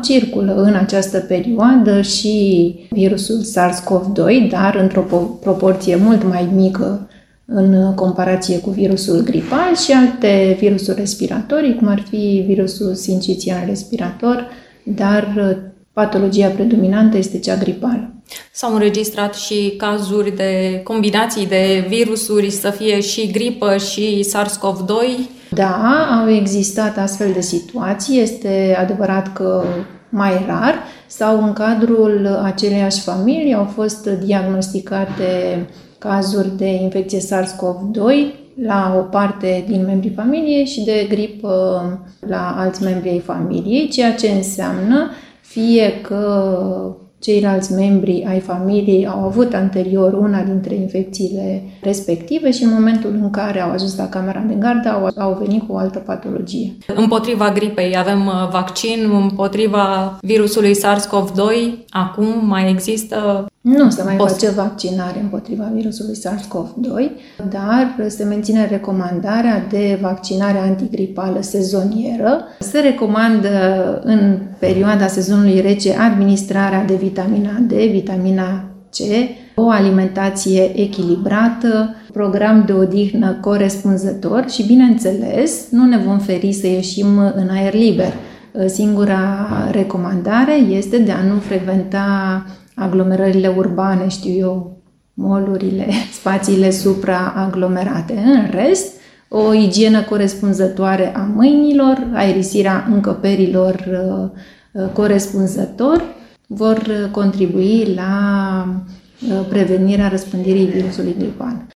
Circulă în această perioadă și virusul SARS-CoV-2, dar într-o proporție mult mai mică în comparație cu virusul gripal și alte virusuri respiratorii, cum ar fi virusul sincitial respirator, dar patologia predominantă este cea gripală. S-au înregistrat și cazuri de combinații de virusuri, să fie și gripă și SARS-CoV-2? Da, au existat astfel de situații. Este adevărat că mai rar sau în cadrul aceleiași familii au fost diagnosticate cazuri de infecție SARS-CoV-2 la o parte din membrii familiei și de gripă la alți membri ai familiei, ceea ce înseamnă fie că ceilalți membri ai familiei au avut anterior una dintre infecțiile respective și în momentul în care au ajuns la camera de gardă au venit cu o altă patologie. Împotriva gripei avem vaccin, împotriva virusului SARS-CoV-2 acum mai există? Nu se mai face vaccinare împotriva virusului SARS-CoV-2, dar se menține recomandarea de vaccinare antigripală sezonieră. Se recomandă în perioada sezonului rece administrarea de vitamina D, vitamina C, o alimentație echilibrată, program de odihnă corespunzător și, bineînțeles, nu ne vom feri să ieșim în aer liber. Singura recomandare este de a nu frecventa aglomerările urbane, mall-urile, spațiile supraaglomerate. În rest, o igienă corespunzătoare a mâinilor, aerisirea încăperilor corespunzător vor contribui la prevenirea răspândirii virusului gripal.